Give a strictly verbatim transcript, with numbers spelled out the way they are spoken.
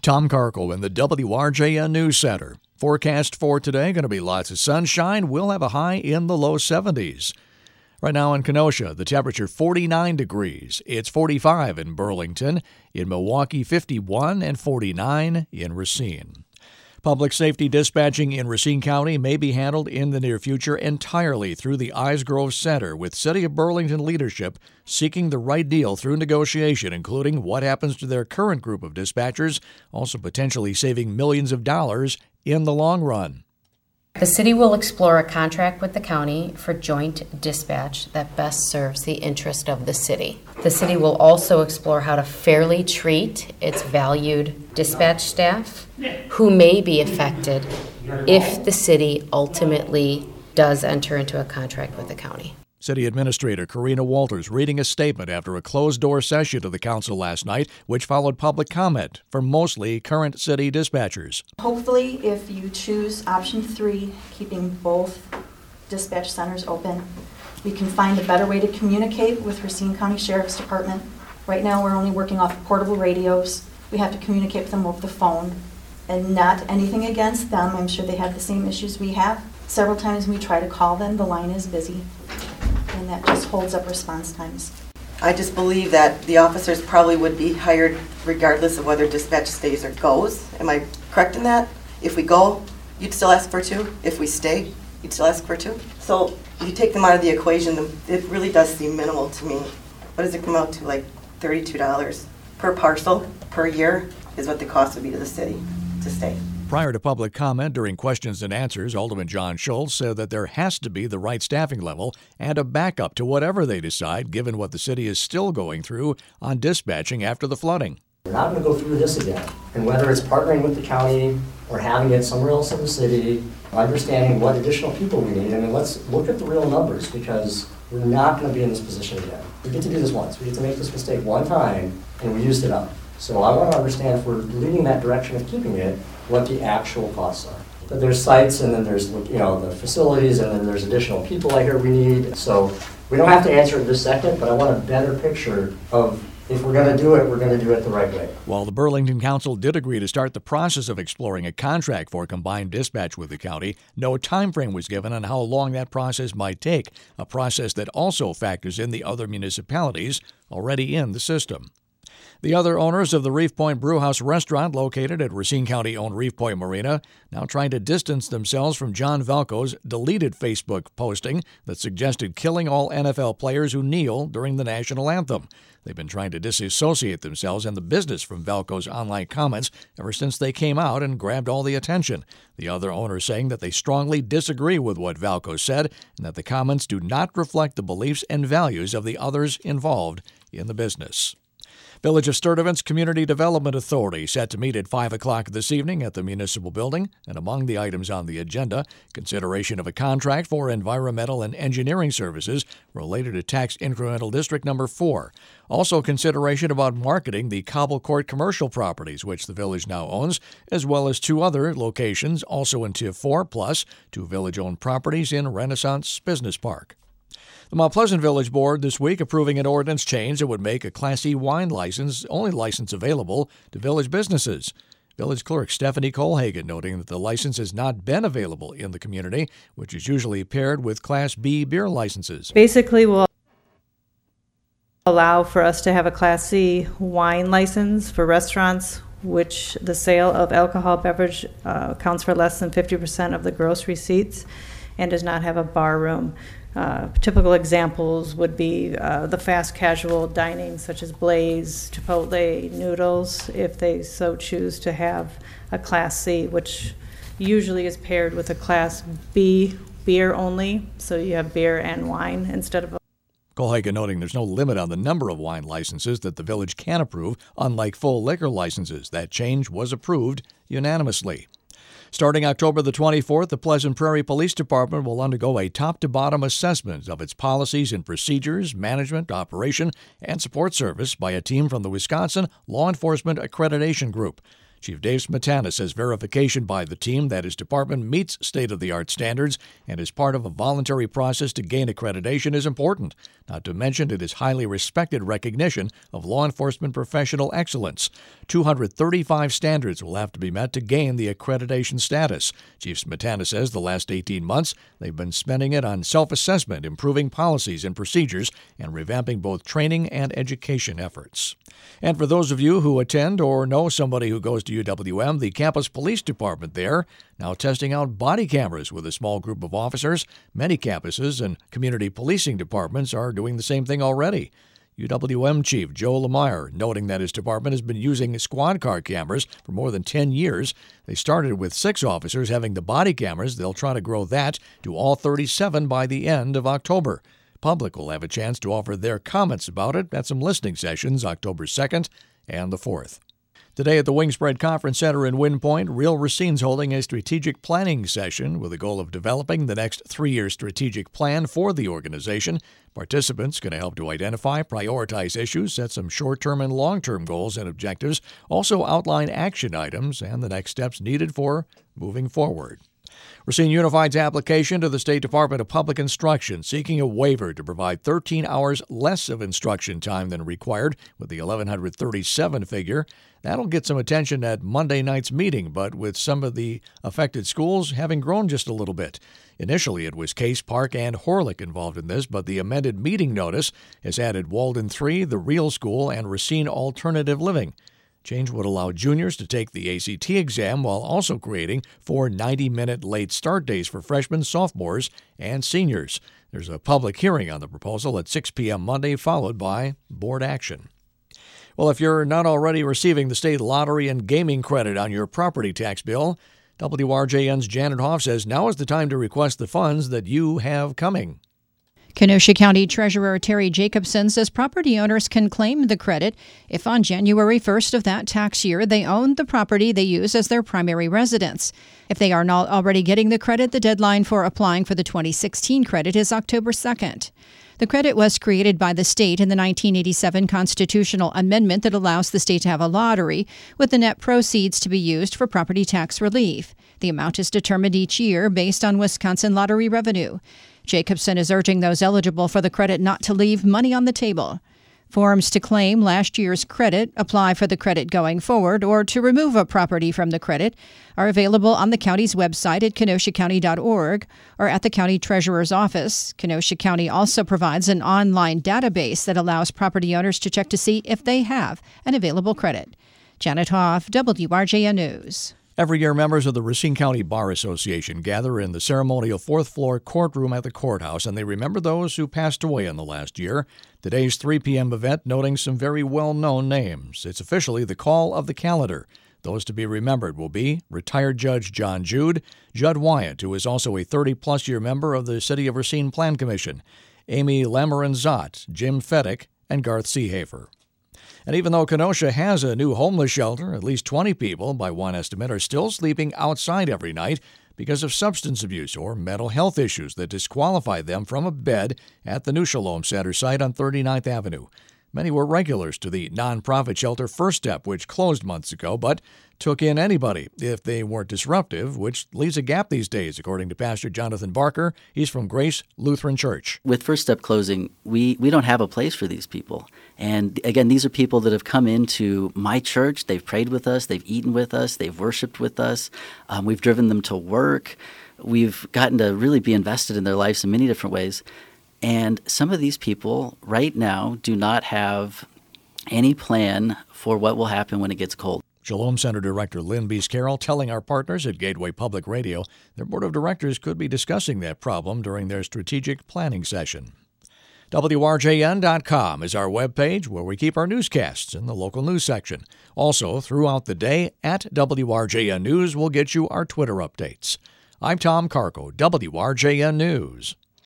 Tom Karkel in the W R J N News Center. Forecast for today, going to be lots of sunshine. We'll have a high in the low seventies. Right now in Kenosha, the temperature forty-nine degrees. It's forty-five in Burlington. In Milwaukee, fifty-one and forty-nine in Racine. Public safety dispatching in Racine County may be handled in the near future entirely through the Eisgrove Center, with City of Burlington leadership seeking the right deal through negotiation, including what happens to their current group of dispatchers, also potentially saving millions of dollars in the long run. The city will explore a contract with the county for joint dispatch that best serves the interest of the city. The city will also explore how to fairly treat its valued dispatch staff who may be affected if the city ultimately does enter into a contract with the county. City Administrator Karina Walters reading a statement after a closed-door session of the council last night, which followed public comment from mostly current city dispatchers. Hopefully, if you choose option three, keeping both dispatch centers open, we can find a better way to communicate with Racine County Sheriff's Department. Right now, we're only working off portable radios. We have to communicate with them over the phone, and not anything against them. I'm sure they have the same issues we have. Several times we try to call them, the line is busy, and that just holds up response times. I just believe that the officers probably would be hired regardless of whether dispatch stays or goes. Am I correct in that? If we go, you'd still ask for two. If we stay, you'd still ask for two. So you take them out of the equation, it really does seem minimal to me. What does it come out to, like thirty-two dollars per parcel per year is what the cost would be to the city to stay. Prior to public comment during questions and answers, Alderman John Schultz said that there has to be the right staffing level and a backup to whatever they decide, given what the city is still going through on dispatching after the flooding. We're not going to go through this again. And whether it's partnering with the county or having it somewhere else in the city, understanding what additional people we need, I mean, let's look at the real numbers, because we're not going to be in this position again. We get to do this once. We get to make this mistake one time, and we used it up. So I want to understand, if we're leading that direction of keeping it, what the actual costs are. But there's sites, and then there's, you know, the facilities, and then there's additional people I hear we need. So we don't have to answer it this second, but I want a better picture of, if we're going to do it, we're going to do it the right way. While the Burlington Council did agree to start the process of exploring a contract for combined dispatch with the county, no time frame was given on how long that process might take, a process that also factors in the other municipalities already in the system. The other owners of the Reef Point Brewhouse restaurant, located at Racine County-owned Reef Point Marina, now trying to distance themselves from John Velko's deleted Facebook posting that suggested killing all N F L players who kneel during the national anthem. They've been trying to disassociate themselves and the business from Velko's online comments ever since they came out and grabbed all the attention. The other owners saying that they strongly disagree with what Velko said and that the comments do not reflect the beliefs and values of the others involved in the business. Village of Sturtevant's Community Development Authority set to meet at five o'clock this evening at the Municipal Building, and among the items on the agenda, consideration of a contract for environmental and engineering services related to Tax Incremental District Number four. Also consideration about marketing the Cobble Court commercial properties, which the village now owns, as well as two other locations, also in T I F four, plus two village-owned properties in Renaissance Business Park. The Mount Pleasant Village Board this week approving an ordinance change that would make a Class E wine license only license available to village businesses. Village Clerk Stephanie Colhagen noting that the license has not been available in the community, which is usually paired with Class B beer licenses. Basically, we'll allow for us to have a Class C wine license for restaurants, which the sale of alcohol beverage uh, accounts for less than fifty percent of the gross receipts, and does not have a bar room. Uh, typical examples would be uh, the fast casual dining, such as Blaze, Chipotle, Noodles, if they so choose to have a Class C, which usually is paired with a Class B beer only, so you have beer and wine instead of a Colhagen noting there's no limit on the number of wine licenses that the village can approve, unlike full liquor licenses. That change was approved unanimously. Starting October the twenty-fourth, the Pleasant Prairie Police Department will undergo a top-to-bottom assessment of its policies and procedures, management, operation, and support service by a team from the Wisconsin Law Enforcement Accreditation Group. Chief Dave Smetana says verification by the team that his department meets state-of-the-art standards and is part of a voluntary process to gain accreditation is important. Not to mention it is highly respected recognition of law enforcement professional excellence. two hundred thirty-five standards will have to be met to gain the accreditation status. Chief Smetana says the last eighteen months they've been spending it on self-assessment, improving policies and procedures, and revamping both training and education efforts. And for those of you who attend or know somebody who goes to U W M, the campus police department there now testing out body cameras with a small group of officers. Many campuses and community policing departments are doing the same thing already. U W M Chief Joe Lemire noting that his department has been using squad car cameras for more than ten years. They started with six officers having the body cameras. They'll try to grow that to all thirty-seven by the end of October. Public will have a chance to offer their comments about it at some listening sessions October second and the fourth. Today at the Wingspread Conference Center in Wind Point, Real Racine's holding a strategic planning session with the goal of developing the next three-year strategic plan for the organization. Participants going to help to identify, prioritize issues, set some short-term and long-term goals and objectives, also outline action items and the next steps needed for moving forward. Racine Unified's application to the State Department of Public Instruction seeking a waiver to provide thirteen hours less of instruction time than required with the eleven thirty-seven figure. That'll get some attention at Monday night's meeting, but with some of the affected schools having grown just a little bit. Initially, it was Case, Park, and Horlick involved in this, but the amended meeting notice has added Walden three, the Real School, and Racine Alternative Living. Change would allow juniors to take the A C T exam while also creating four ninety-minute late start days for freshmen, sophomores, and seniors. There's a public hearing on the proposal at six p.m. Monday, followed by board action. Well, if you're not already receiving the state lottery and gaming credit on your property tax bill, W R J N's Janet Hoff says now is the time to request the funds that you have coming. Kenosha County Treasurer Terry Jacobson says property owners can claim the credit if on January first of that tax year they own the property they use as their primary residence. If they are not already getting the credit, the deadline for applying for the twenty sixteen credit is October second. The credit was created by the state in the nineteen eighty-seven constitutional amendment that allows the state to have a lottery, with the net proceeds to be used for property tax relief. The amount is determined each year based on Wisconsin lottery revenue. Jacobson is urging those eligible for the credit not to leave money on the table. Forms to claim last year's credit, apply for the credit going forward, or to remove a property from the credit are available on the county's website at kenosha county dot org or at the county treasurer's office. Kenosha County also provides an online database that allows property owners to check to see if they have an available credit. Janet Hoff, W R J N News. Every year, members of the Racine County Bar Association gather in the ceremonial fourth-floor courtroom at the courthouse, and they remember those who passed away in the last year. Today's three p.m. event noting some very well-known names. It's officially the call of the calendar. Those to be remembered will be retired Judge John Jude, Judd Wyatt, who is also a thirty-plus year member of the City of Racine Plan Commission, Amy Lamorin-Zott, Jim Fedek, and Garth Seehafer. And even though Kenosha has a new homeless shelter, at least twenty people, by one estimate, are still sleeping outside every night because of substance abuse or mental health issues that disqualify them from a bed at the New Shalom Center site on thirty-ninth Avenue. Many were regulars to the nonprofit shelter First Step, which closed months ago, but took in anybody if they weren't disruptive, which leaves a gap these days, according to Pastor Jonathan Barker. He's from Grace Lutheran Church. With First Step closing, we, we don't have a place for these people. And again, these are people that have come into my church. They've prayed with us. They've eaten with us. They've worshiped with us. Um, we've driven them to work. We've gotten to really be invested in their lives in many different ways. And some of these people right now do not have any plan for what will happen when it gets cold. Shalom Center Director Lynn Beese Carroll telling our partners at Gateway Public Radio their board of directors could be discussing that problem during their strategic planning session. W R J N dot com is our webpage where we keep our newscasts in the local news section. Also, throughout the day, at W R J N News will get you our Twitter updates. I'm Tom Carco, W R J N News.